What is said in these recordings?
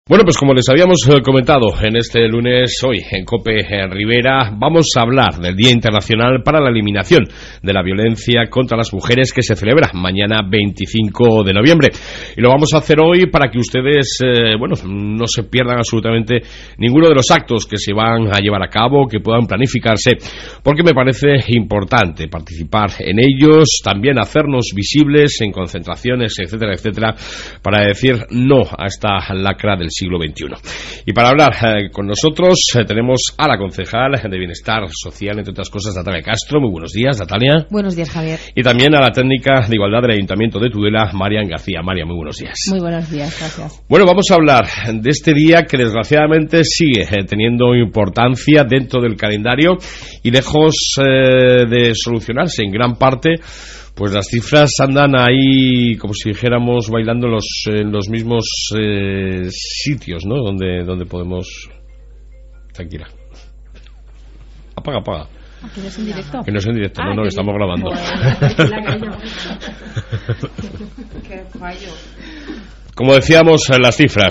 Bueno, pues como les habíamos comentado en este lunes, hoy en COPE Rivera, vamos a hablar del Día Internacional para la Eliminación de la Violencia contra las Mujeres, que se celebra mañana 25 de noviembre. Y lo vamos a hacer hoy para que ustedes, no se pierdan absolutamente ninguno de los actos que se van a llevar a cabo, que puedan planificarse, porque me parece importante participar en ellos, también hacernos visibles en concentraciones, etcétera, etcétera, para decir no a esta lacra del siglo XXI. Y para hablar con nosotros tenemos a la concejal de Bienestar Social, entre otras cosas, Natalia Castro. Muy buenos días, Natalia. Buenos días, Javier. Y también a la técnica de Igualdad del Ayuntamiento de Tudela, Marian García. Marian, muy buenos días. Muy buenos días, gracias. Bueno, vamos a hablar de este día que desgraciadamente sigue teniendo importancia dentro del calendario y lejos de solucionarse en gran parte. Pues las cifras andan ahí, como si dijéramos, bailando en los mismos sitios, ¿no? Donde podemos... Tranquila. Apaga. ¿Que no es en directo? Que no es en directo, no, que estamos grabando. Qué fallo. Como decíamos, las cifras,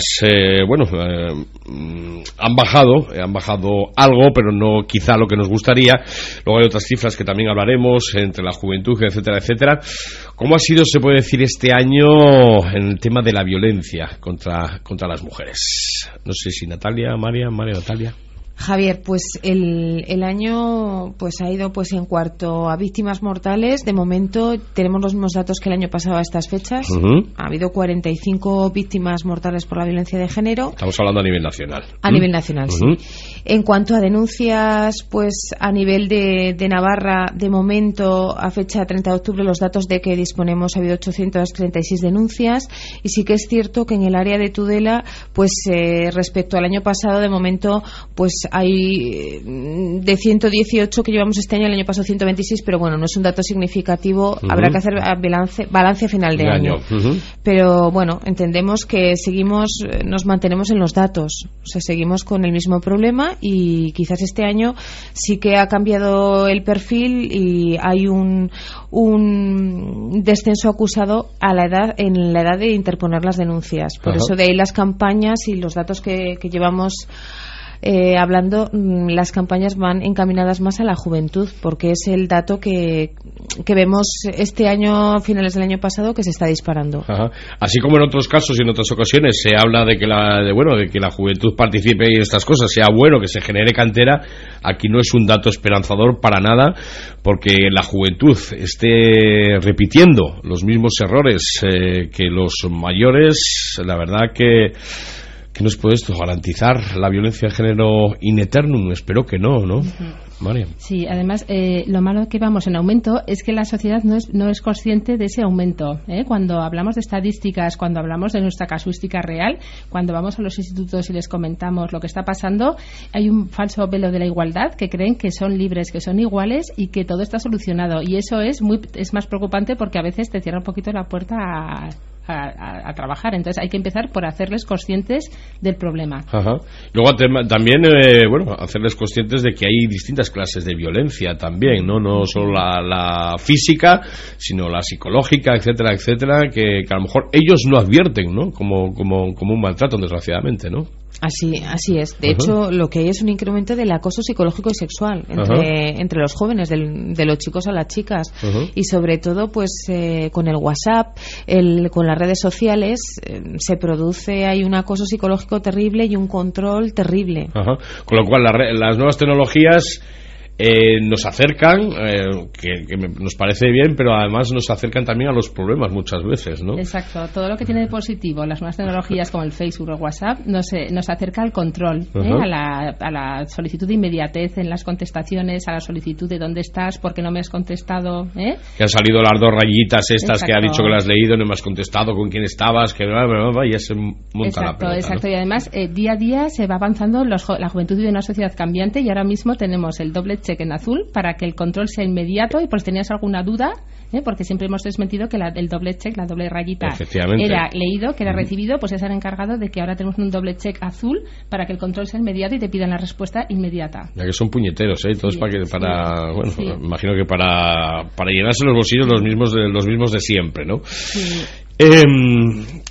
han bajado algo, pero no quizá lo que nos gustaría. Luego hay otras cifras que también hablaremos, entre la juventud, etcétera, etcétera. ¿Cómo ha sido, se puede decir, este año en el tema de la violencia contra las mujeres? No sé si Natalia, María, Natalia. Javier, pues el año pues ha ido pues en cuanto a víctimas mortales. De momento tenemos los mismos datos que el año pasado a estas fechas. Ha habido 45 víctimas mortales por la violencia de género. Estamos hablando a nivel nacional. A nivel nacional, sí. En cuanto a denuncias, pues a nivel de Navarra, de momento a fecha 30 de octubre, los datos de que disponemos, ha habido 836 denuncias. Y sí que es cierto que en el área de Tudela, pues respecto al año pasado, de momento, pues hay de 118 que llevamos este año, el año pasado 126, pero bueno, no es un dato significativo. Habrá que hacer balance a final de año. Pero bueno, entendemos que nos mantenemos en los datos, o sea, seguimos con el mismo problema y quizás este año sí que ha cambiado el perfil y hay un descenso acusado en la edad de interponer las denuncias. Por eso de ahí las campañas y los datos que llevamos hablando, las campañas van encaminadas más a la juventud, porque es el dato que vemos este año, a finales del año pasado, que se está disparando. Así como en otros casos y en otras ocasiones se habla de que la juventud participe en estas cosas, sea bueno, que se genere cantera, aquí no es un dato esperanzador para nada, porque la juventud esté repitiendo los mismos errores que los mayores. La verdad que ¿qué nos puede esto garantizar la violencia de género in eternum? Espero que no, ¿no? María. Sí, además, lo malo que vamos en aumento es que la sociedad no es consciente de ese aumento. Cuando hablamos de estadísticas, cuando hablamos de nuestra casuística real, cuando vamos a los institutos y les comentamos lo que está pasando, hay un falso velo de la igualdad, que creen que son libres, que son iguales y que todo está solucionado. Y eso es más preocupante, porque a veces te cierra un poquito la puerta a trabajar. Entonces hay que empezar por hacerles conscientes del problema. Luego también hacerles conscientes de que hay distintas clases de violencia también, no solo la física, sino la psicológica, etcétera, etcétera, que a lo mejor ellos no advierten, ¿no? como un maltrato, desgraciadamente, ¿no? Así es. De hecho, lo que hay es un incremento del acoso psicológico y sexual entre los jóvenes, de los chicos a las chicas. Y sobre todo, pues con el WhatsApp, con las redes sociales, se produce, hay un acoso psicológico terrible y un control terrible. Con lo cual, las nuevas tecnologías nos acercan, que nos parece bien, pero además nos acercan también a los problemas muchas veces, ¿no? Exacto. Todo lo que tiene de positivo las nuevas tecnologías como el Facebook o el WhatsApp nos acerca al control, a la solicitud de inmediatez en las contestaciones, a la solicitud de dónde estás, por qué no me has contestado, que han salido las dos rayitas estas. Exacto. Que ha dicho que las has leído, no me has contestado, con quién estabas, que ya se monta la pelota. Exacto, ¿no? Y además día a día se va avanzando, la juventud vive en una sociedad cambiante y ahora mismo tenemos el doble check en azul para que el control sea inmediato, y por si tenías alguna duda, porque siempre hemos desmentido que el doble check, la doble rayita, era leído, que era recibido, pues ya se han encargado de que ahora tenemos un doble check azul para que el control sea inmediato y te pidan la respuesta inmediata. Ya que son puñeteros, todos imagino que para llenarse los bolsillos los mismos de siempre, ¿no? Sí. ¿Qué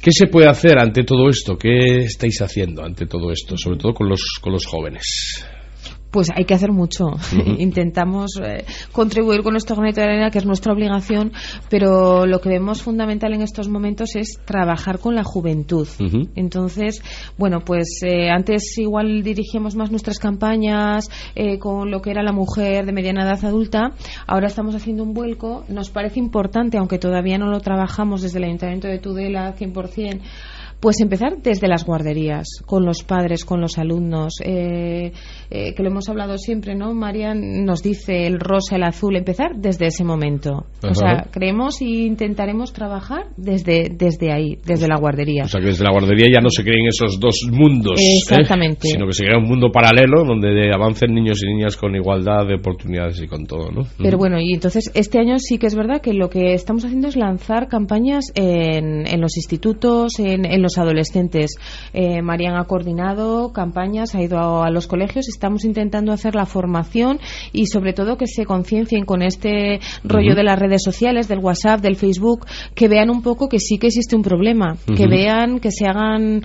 ¿Qué se puede hacer ante todo esto? ¿Qué estáis haciendo ante todo esto? Sobre todo con los jóvenes. Pues hay que hacer mucho. Intentamos contribuir con nuestro granito de arena, que es nuestra obligación, pero lo que vemos fundamental en estos momentos es trabajar con la juventud. Entonces, bueno, pues antes igual dirigíamos más nuestras campañas con lo que era la mujer de mediana edad adulta. Ahora estamos haciendo un vuelco. Nos parece importante, aunque todavía no lo trabajamos desde el Ayuntamiento de Tudela 100%, pues empezar desde las guarderías, con los padres, con los alumnos, que lo hemos hablado siempre, ¿no? Marian nos dice el rosa, el azul, empezar desde ese momento. O sea, creemos e intentaremos trabajar desde ahí, desde la guardería. O sea, que desde la guardería ya no se creen esos dos mundos, exactamente, sino que se crea un mundo paralelo donde avancen niños y niñas con igualdad de oportunidades y con todo, ¿no? Pero bueno, y entonces este año sí que es verdad que lo que estamos haciendo es lanzar campañas en los institutos, en los adolescentes. Marian ha coordinado campañas, ha ido a los colegios, estamos intentando hacer la formación y sobre todo que se conciencien con este rollo de las redes sociales, del WhatsApp, del Facebook, que vean un poco que sí que existe un problema, que vean, que se hagan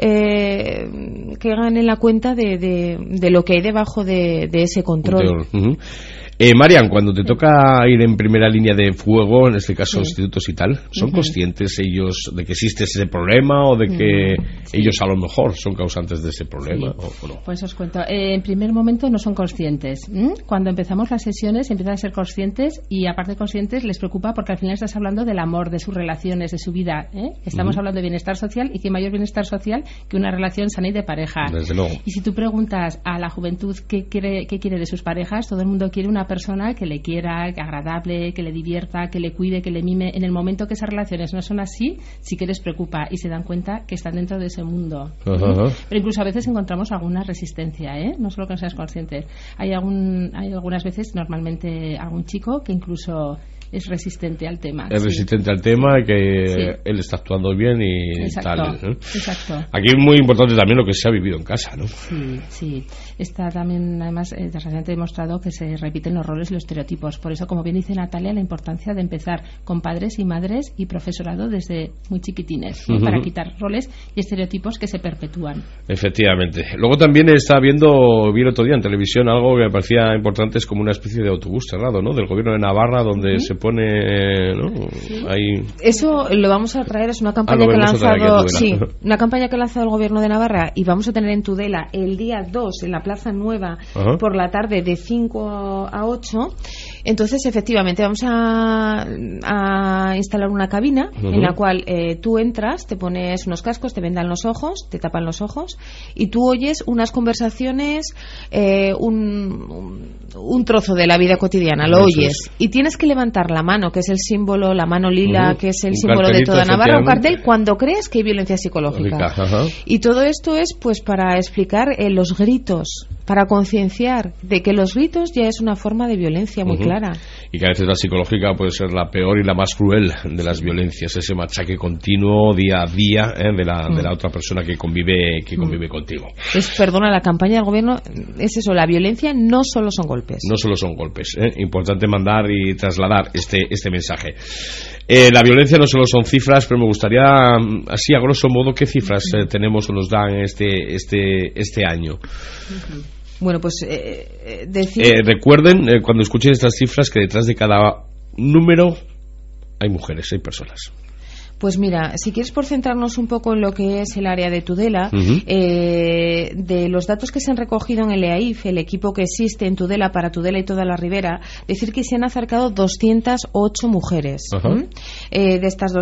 que hagan en la cuenta de lo que hay debajo de ese control. Marian, cuando te toca ir en primera línea de fuego, en este caso institutos y tal, ¿son conscientes ellos de que existe ese problema o de que ellos a lo mejor son causantes de ese problema o no? Pues os cuento, en primer momento no son conscientes. Cuando empezamos las sesiones empiezan a ser conscientes y aparte de conscientes les preocupa porque al final estás hablando del amor, de sus relaciones, de su vida. Estamos hablando de bienestar social y qué mayor bienestar social que una relación sana y de pareja. Desde luego. Y si tú preguntas a la juventud qué quiere de sus parejas, todo el mundo quiere una persona que le quiera, que agradable, que le divierta, que le cuide, que le mime. En el momento que esas relaciones no son así, sí que les preocupa y se dan cuenta que están dentro de ese mundo. Pero incluso a veces encontramos alguna resistencia, no solo que no seas consciente. Hay algunas veces, normalmente algún chico que incluso es resistente al tema. Es resistente al tema, que él está actuando bien y tal. Exacto. Aquí es muy importante también lo que se ha vivido en casa, ¿no? Sí. Está también, además, desgraciadamente demostrado que se repiten los roles y los estereotipos. Por eso, como bien dice Natalia, la importancia de empezar con padres y madres y profesorado desde muy chiquitines, para quitar roles y estereotipos que se perpetúan. Efectivamente. Luego también vi el otro día en televisión algo que me parecía importante, es como una especie de autobús cerrado, ¿no? Del gobierno de Navarra, donde se pone, ¿no? Ahí... Eso lo vamos a traer, es una campaña que ha lanzado, una campaña que ha lanzado el gobierno de Navarra y vamos a tener en Tudela el día 2 en la Plaza Nueva por la tarde de 5 a 8. Entonces, efectivamente, vamos a instalar una cabina en la cual tú entras, te pones unos cascos, te vendan los ojos, te tapan los ojos y tú oyes unas conversaciones, un trozo de la vida cotidiana, lo oyes y tienes que levantar la mano, que es el símbolo, la mano lila, que es el símbolo de toda Navarra, un cartel cuando crees que hay violencia psicológica. Y todo esto es pues para explicar los gritos, para concienciar de que los gritos ya es una forma de violencia muy clara. Y que a veces la psicológica puede ser la peor y la más cruel de las violencias, ese machaque continuo día a día de la otra persona que convive contigo. Perdona, la campaña del gobierno es eso, la violencia no solo son golpes. No solo son golpes, importante mandar y trasladar este mensaje. La violencia no solo son cifras, pero me gustaría, así a grosso modo, ¿qué cifras tenemos o nos dan este año? Bueno, pues recuerden, cuando escuchen estas cifras, que detrás de cada número hay mujeres, hay personas. Pues mira, si quieres por centrarnos un poco en lo que es el área de Tudela, de los datos que se han recogido en el EAIF, el equipo que existe en Tudela para Tudela y toda la Ribera, decir que se han acercado 208 mujeres. De estas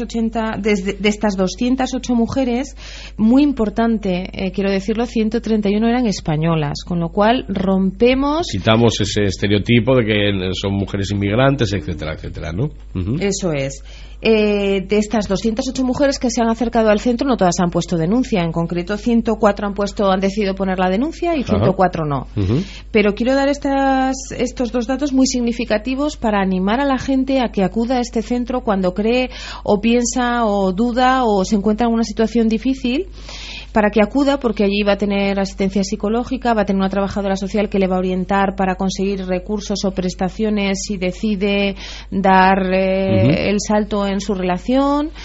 208 mujeres, muy importante, quiero decirlo, 131 eran españolas, con lo cual rompemos... Quitamos ese estereotipo de que son mujeres inmigrantes, etcétera, etcétera, ¿no? Eso es. De estas 208 mujeres que se han acercado al centro, no todas han puesto denuncia. En concreto, 104 han decidido poner la denuncia y 104 no. Pero quiero dar estos dos datos muy significativos para animar a la gente a que acuda a este centro cuando cree o piensa o duda o se encuentra en una situación difícil, para que acuda, porque allí va a tener asistencia psicológica, va a tener una trabajadora social que le va a orientar para conseguir recursos o prestaciones si decide dar el salto en su relación.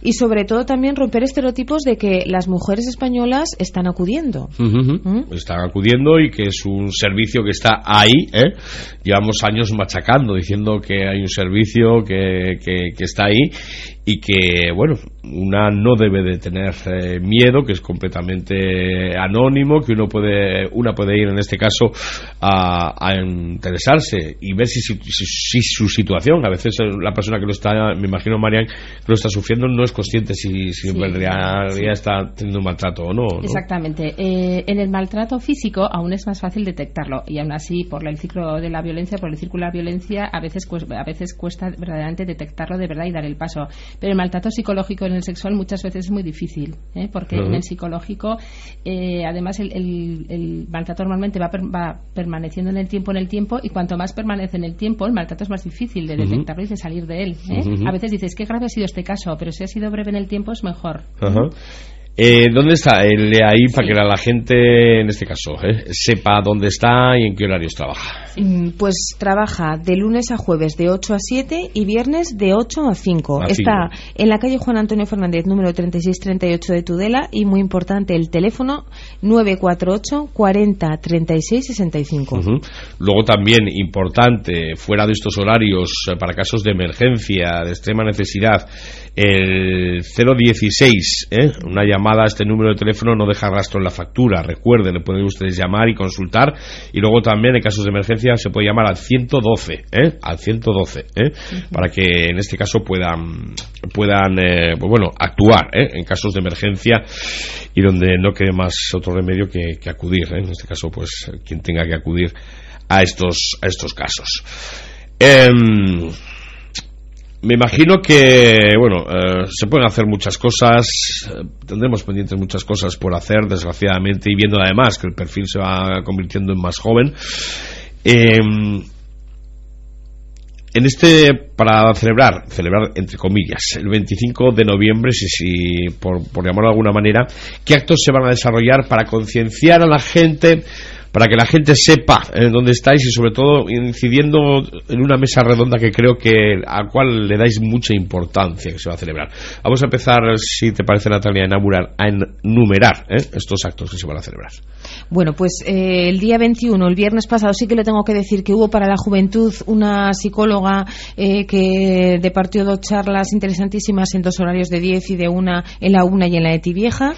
y sobre todo también romper estereotipos de que las mujeres españolas están acudiendo. Están acudiendo y que es un servicio que está ahí, ¿eh? Llevamos años machacando, diciendo que hay un servicio que está ahí y que, bueno, una no debe de tener miedo, que es completamente anónimo, que una puede ir en este caso a interesarse y ver si su situación, a veces la persona que lo está, me imagino Marian, que lo está sufriendo, no es consciente si en realidad está teniendo un maltrato o no. Exactamente. En el maltrato físico aún es más fácil detectarlo, y aún así por el ciclo de la violencia, por el círculo de la violencia, a veces cuesta verdaderamente detectarlo de verdad y dar el paso. Pero el maltrato psicológico en el sexual muchas veces es muy difícil, porque en el psicológico además el maltrato normalmente va permaneciendo en el tiempo, y cuanto más permanece en el tiempo, el maltrato es más difícil de detectarlo y de salir de él. A veces dices, qué grave ha sido este caso, pero si ha sido breve en el tiempo es mejor. ¿Dónde está el ahí para que la gente, en este caso, sepa dónde está y en qué horarios trabaja? Pues trabaja de lunes a jueves de 8 a 7 y viernes de 8 a 5. Está en la calle Juan Antonio Fernández, número 3638 de Tudela, y muy importante el teléfono 948 40 36 65. Luego también importante, fuera de estos horarios, para casos de emergencia, de extrema necesidad, el 016, una llamada a este número de teléfono no deja rastro en la factura. Recuerden, le pueden ustedes llamar y consultar, y luego también en casos de emergencia se puede llamar al 112, al 112, para que en este caso puedan actuar en casos de emergencia y donde no quede más otro remedio que acudir, en este caso pues quien tenga que acudir a estos casos. Me imagino que, se pueden hacer muchas cosas, tendremos pendientes muchas cosas por hacer, desgraciadamente, y viendo además que el perfil se va convirtiendo en más joven. Para celebrar entre comillas el 25 de noviembre, por llamarlo de alguna manera, ¿qué actos se van a desarrollar para concienciar a la gente, para que la gente sepa dónde estáis, y sobre todo incidiendo en una mesa redonda que creo que al cual le dais mucha importancia, que se va a celebrar? Vamos a empezar, si te parece, Natalia, a enumerar estos actos que se van a celebrar. Bueno, pues el día 21, el viernes pasado, sí que le tengo que decir que hubo para la juventud una psicóloga que departió 2 charlas interesantísimas en 2 horarios de 10 y de 1 en la UNA y en la ETI Vieja.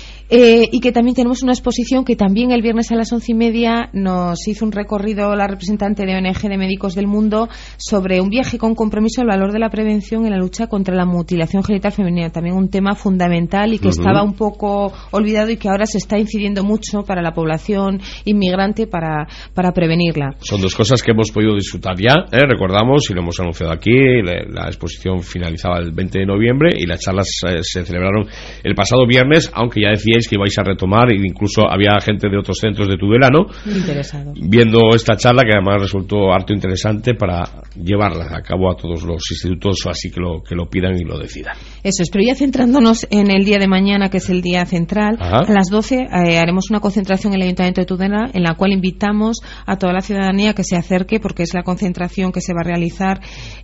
Y que también tenemos una exposición que también el viernes a las 11:30 nos hizo un recorrido la representante de ONG de Médicos del Mundo sobre un viaje con compromiso al valor de la prevención en la lucha contra la mutilación genital femenina, también un tema fundamental y que estaba un poco olvidado y que ahora se está incidiendo mucho para la población inmigrante para prevenirla. Son 2 cosas que hemos podido disfrutar ya, recordamos, y lo hemos anunciado aquí. La exposición finalizaba el 20 de noviembre y las charlas se celebraron el pasado viernes, aunque ya decía que ibais a retomar, e incluso había gente de otros centros de Tudela, ¿no?, interesado, viendo esta charla, que además resultó harto interesante para llevarla a cabo a todos los institutos, o así que lo pidan y lo decidan. Eso es, pero ya centrándonos en el día de mañana, que es el día central, a las 12 haremos una concentración en el Ayuntamiento de Tudela, en la cual invitamos a toda la ciudadanía que se acerque, porque es la concentración que se va a realizar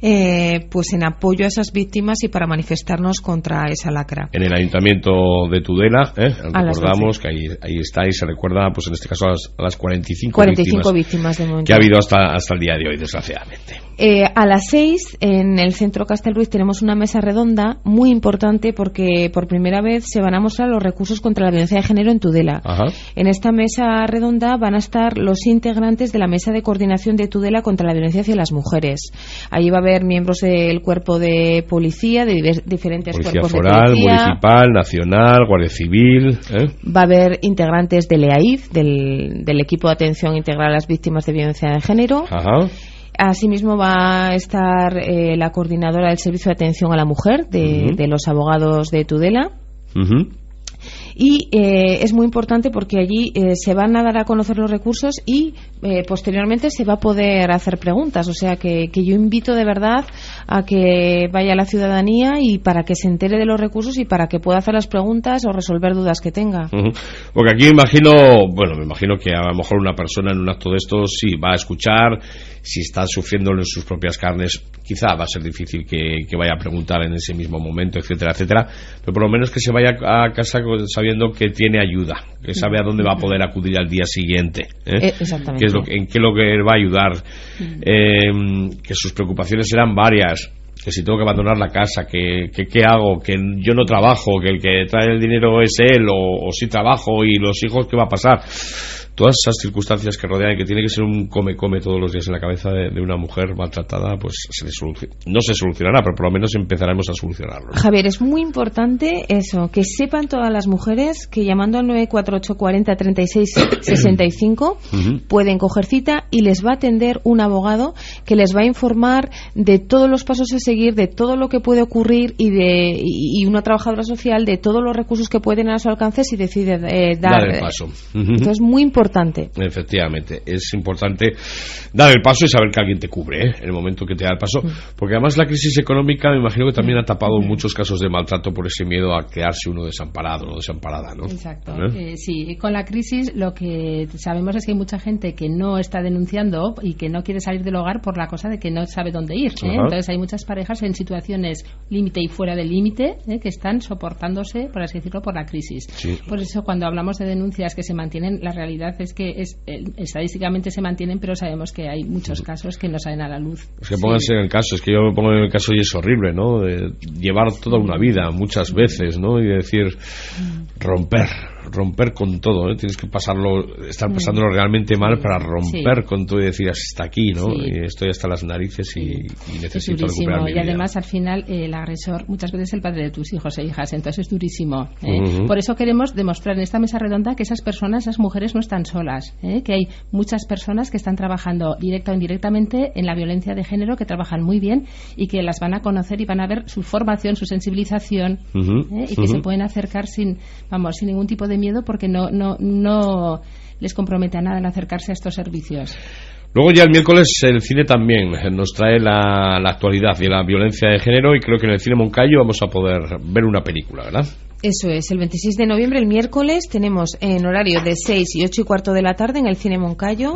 pues en apoyo a esas víctimas y para manifestarnos contra esa lacra. En el Ayuntamiento de Tudela, recordamos que ahí está, y se recuerda, pues en este caso a las 45 víctimas de momento que ha habido hasta el día de hoy, desgraciadamente. A las 6 en el Centro Castelruiz tenemos una mesa redonda muy importante, porque por primera vez se van a mostrar los recursos contra la violencia de género en Tudela. En esta mesa redonda van a estar los integrantes de la Mesa de Coordinación de Tudela contra la violencia hacia las mujeres. Allí va a haber miembros del cuerpo de policía, de diferentes policía cuerpos foral, de policía, municipal, nacional, Guardia Civil. Va a haber integrantes del EAIF, del equipo de atención integral a las víctimas de violencia de género. Asimismo va a estar la coordinadora del Servicio de Atención a la Mujer de los abogados de Tudela. y es muy importante porque allí se van a dar a conocer los recursos y posteriormente se va a poder hacer preguntas, o sea que yo invito de verdad a que vaya la ciudadanía y para que se entere de los recursos y para que pueda hacer las preguntas o resolver dudas que tenga. Porque aquí me imagino que a lo mejor una persona en un acto de estos sí va a escuchar, si está sufriéndolo en sus propias carnes, quizá va a ser difícil que vaya a preguntar en ese mismo momento, etcétera, etcétera, pero por lo menos que se vaya a casa sabiendo que tiene ayuda, que sabe a dónde va a poder acudir al día siguiente, exactamente, en qué es lo que va a ayudar, que sus preocupaciones serán varias, que si tengo que abandonar la casa, que qué hago, que yo no trabajo, que el que trae el dinero es él, o si trabajo, y los hijos, ¿qué va a pasar? Todas esas circunstancias que rodean y que tiene que ser un come-come todos los días en la cabeza de una mujer maltratada, pues no se solucionará, pero por lo menos empezaremos a solucionarlo. Javier, es muy importante eso, que sepan todas las mujeres que llamando al 948 40 36 65 pueden coger cita y les va a atender un abogado que les va a informar de todos los pasos a seguir, de todo lo que puede ocurrir y una trabajadora social de todos los recursos que pueden a su alcance si decide dar el paso. Entonces, muy importante. Efectivamente, es importante dar el paso y saber que alguien te cubre en el momento que te da el paso, porque además la crisis económica me imagino que también ha tapado muchos casos de maltrato por ese miedo a quedarse uno desamparado o desamparada, ¿no? Exacto. Sí, con la crisis lo que sabemos es que hay mucha gente que no está denunciando y que no quiere salir del hogar por la cosa de que no sabe dónde ir. Entonces hay muchas parejas en situaciones límite y fuera del límite que están soportándose, por así decirlo, por la crisis. Sí. Por eso cuando hablamos de denuncias que se mantienen, la realidad es que estadísticamente se mantienen, pero sabemos que hay muchos casos que no salen a la luz. Es que pónganse en el caso, es que yo me pongo en el caso y es horrible, ¿no? De llevar toda una vida, muchas veces, ¿no? Y decir, romper con todo, ¿eh? Tienes que estar pasándolo realmente mal para romper con todo y decir hasta aquí, ¿no? Y estoy hasta las narices y necesito recuperar mi vida. Y además al final el agresor muchas veces es el padre de tus hijos e hijas, entonces es durísimo. Por eso queremos demostrar en esta mesa redonda que esas personas, esas mujeres no están solas, que hay muchas personas que están trabajando directa o indirectamente en la violencia de género, que trabajan muy bien y que las van a conocer y van a ver su formación, su sensibilización, y que se pueden acercar sin ningún tipo de miedo, porque no les compromete a nada en acercarse a estos servicios. Luego ya el miércoles el cine también nos trae la actualidad de la violencia de género, y creo que en el Cine Moncayo vamos a poder ver una película, ¿verdad? Eso es, el 26 de noviembre, el miércoles, tenemos en horario de 6 y 8 y cuarto de la tarde en el Cine Moncayo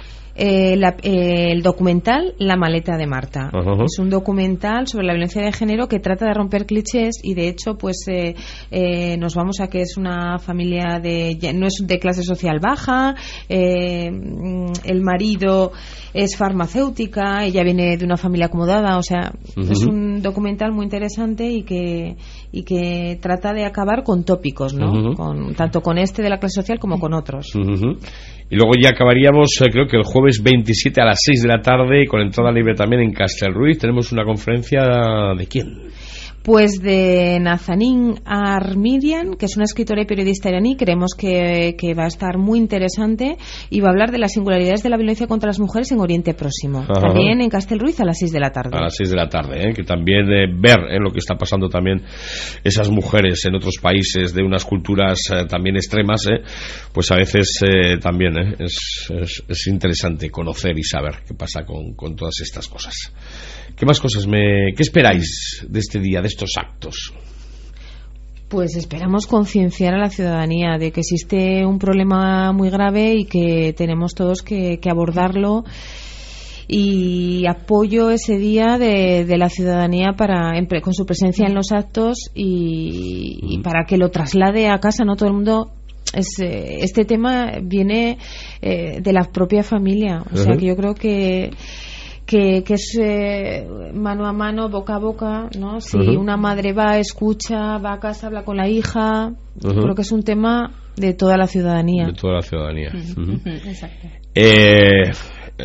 el documental La maleta de Marta. Es un documental sobre la violencia de género que trata de romper clichés, y de hecho pues nos vamos a que es una familia no es de clase social baja, el marido es farmacéutica, ella viene de una familia acomodada, o sea, es un documental muy interesante y que trata de acabar con tópicos, ¿no? Tanto con este de la clase social como con otros. Y luego ya acabaríamos, creo que el jueves 27 a las 6 de la tarde, con entrada libre también en Castelruiz. Tenemos una conferencia ¿de quién? Pues de Nazanin Armirian, que es una escritora y periodista iraní. Creemos que va a estar muy interesante y va a hablar de las singularidades de la violencia contra las mujeres en Oriente Próximo. También en Castelruiz a las 6 de la tarde. A las 6 de la tarde, que también ver lo que está pasando también esas mujeres en otros países de unas culturas también extremas, pues a veces también es interesante conocer y saber qué pasa con todas estas cosas. ¿Qué más cosas qué esperáis de este día, de estos actos? Pues esperamos concienciar a la ciudadanía de que existe un problema muy grave y que tenemos todos que abordarlo, y apoyo ese día de la ciudadanía con su presencia en los actos y para que lo traslade a casa, no todo el mundo. Este tema viene de la propia familia, o sea que yo creo que es mano a mano, boca a boca, ¿no? Si una madre escucha, va a casa, habla con la hija, creo que es un tema de toda la ciudadanía. De toda la ciudadanía. Exacto.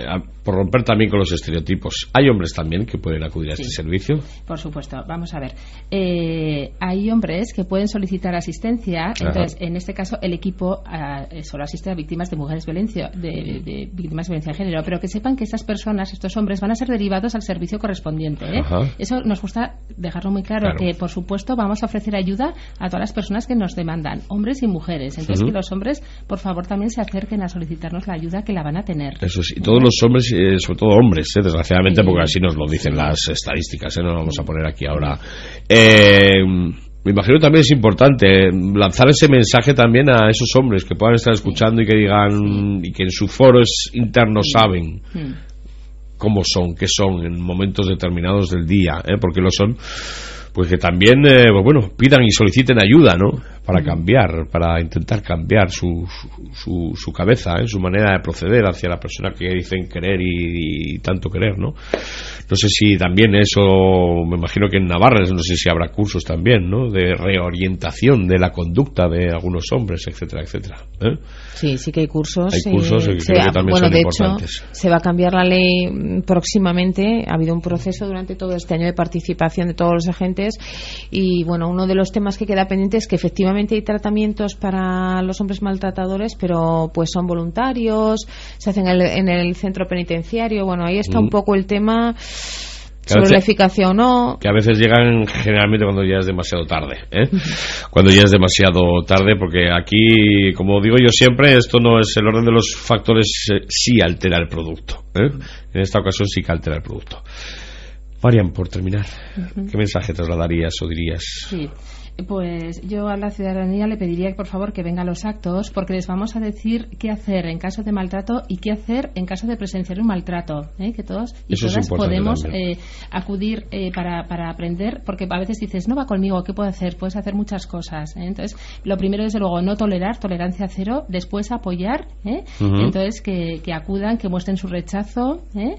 por romper también con los estereotipos, ¿hay hombres también que pueden acudir a este servicio? Por supuesto, vamos a ver. Hay hombres que pueden solicitar asistencia. Entonces, en este caso, el equipo solo asiste a víctimas de mujeres de víctimas de violencia de género, pero que sepan que estas personas, estos hombres, van a ser derivados al servicio correspondiente. Eso nos gusta dejarlo muy claro, que por supuesto vamos a ofrecer ayuda a todas las personas que nos demandan, hombres y mujeres. Entonces, que los hombres, por favor, también se acerquen a solicitarnos la ayuda que la van a tener. Eso sí, todos los hombres, sobre todo hombres, desgraciadamente, porque así nos lo dicen las estadísticas, no vamos a poner aquí ahora. Me imagino también es importante lanzar ese mensaje también a esos hombres que puedan estar escuchando y que digan, y que en sus foros internos saben cómo son, qué son en momentos determinados del día, porque lo son, pues que también pidan y soliciten ayuda, ¿no? Para cambiar, para intentar cambiar su cabeza, su manera de proceder hacia la persona que dicen querer y tanto querer, ¿no? No sé si también eso, me imagino que en Navarra, no sé si habrá cursos también, ¿no? De reorientación de la conducta de algunos hombres, etcétera, etcétera. Sí que hay cursos. Hay cursos que creo que también son importantes. Hecho, se va a cambiar la ley próximamente. Ha habido un proceso durante todo este año de participación de todos los agentes y, bueno, uno de los temas que queda pendiente es que efectivamente hay tratamientos para los hombres maltratadores, pero pues son voluntarios, se hacen en el centro penitenciario. Bueno, ahí está un poco el tema sobre la eficacia o no. Que a veces llegan generalmente cuando ya es demasiado tarde, cuando ya es demasiado tarde, porque aquí, como digo yo siempre, esto no es el orden de los factores, sí altera el producto, en esta ocasión sí que altera el producto. Marian, por terminar, ¿qué mensaje trasladarías o dirías? Sí. Pues yo a la ciudadanía le pediría por favor que venga a los actos, porque les vamos a decir qué hacer en caso de maltrato y qué hacer en caso de presenciar un maltrato, que todos y eso todas podemos acudir para aprender, porque a veces dices, no va conmigo, ¿qué puedo hacer? Puedes hacer muchas cosas, Entonces, lo primero, desde luego, no tolerar, tolerancia cero, después apoyar, entonces que acudan, que muestren su rechazo,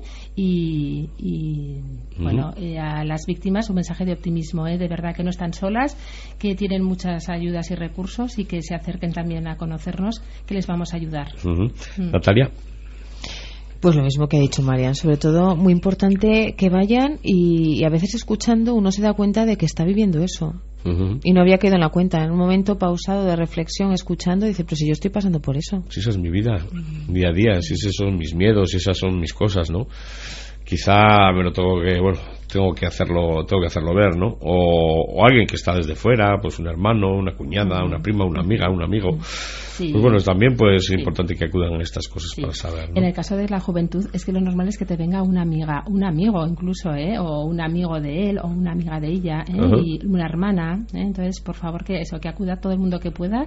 a las víctimas un mensaje de optimismo, de verdad que no están solas, que tienen muchas ayudas y recursos y que se acerquen también a conocernos, que les vamos a ayudar. Natalia. Pues lo mismo que ha dicho Marian, sobre todo muy importante que vayan y a veces escuchando uno se da cuenta de que está viviendo eso. Y no había quedado en la cuenta. En un momento pausado de reflexión, escuchando, dice, pero si yo estoy pasando por eso. Si esa es mi vida, día a día, si esos son mis miedos, si esas son mis cosas, ¿no? Quizá me lo tengo que hacerlo ver, ¿no? O alguien que está desde fuera, pues un hermano, una cuñada, una prima, una amiga, un amigo. Sí. Pues bueno, también pues es importante que acudan a estas cosas para saber, ¿no? En el caso de la juventud es que lo normal es que te venga una amiga, un amigo incluso, o un amigo de él o una amiga de ella, y una hermana, Entonces, por favor, que acuda todo el mundo que pueda.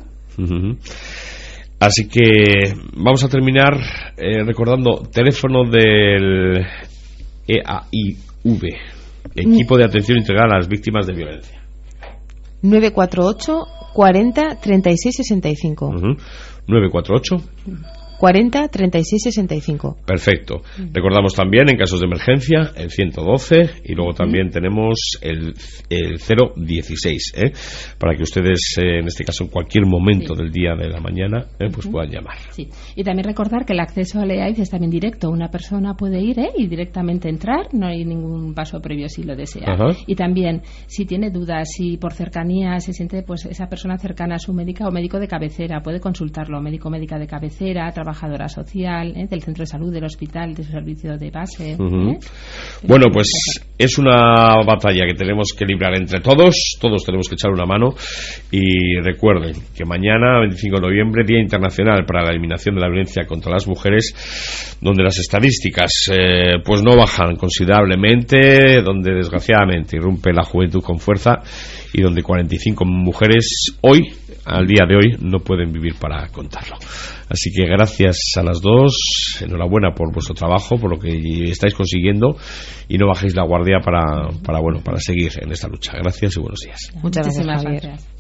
Así que vamos a terminar recordando teléfono del EAIV, Equipo de Atención Integral a las Víctimas de Violencia. 948 40 36 65. 948 40 36 65. Perfecto. Recordamos también en casos de emergencia el 112 y luego también tenemos el 016, para que ustedes en este caso en cualquier momento del día de la mañana pues puedan llamar. Sí. Y también recordar que el acceso al EAIV es también directo. Una persona puede ir y directamente entrar, no hay ningún paso previo si lo desea. Y también si tiene dudas, si por cercanía se siente pues esa persona cercana a su médica o médico de cabecera, puede consultarlo, médico o médica de cabecera, trabajadora social, del centro de salud, del hospital, de su servicio de base. Bueno, pues es una batalla que tenemos que librar entre todos tenemos que echar una mano y recuerden que mañana, 25 de noviembre, Día Internacional para la Eliminación de la Violencia contra las Mujeres, donde las estadísticas pues no bajan considerablemente, donde desgraciadamente irrumpe la juventud con fuerza y donde 45 mujeres hoy, al día de hoy, no pueden vivir para contarlo. Así que gracias a las dos, enhorabuena por vuestro trabajo, por lo que estáis consiguiendo y no bajéis la guardia para seguir en esta lucha. Gracias y buenos días. Muchas gracias, Javier. Gracias.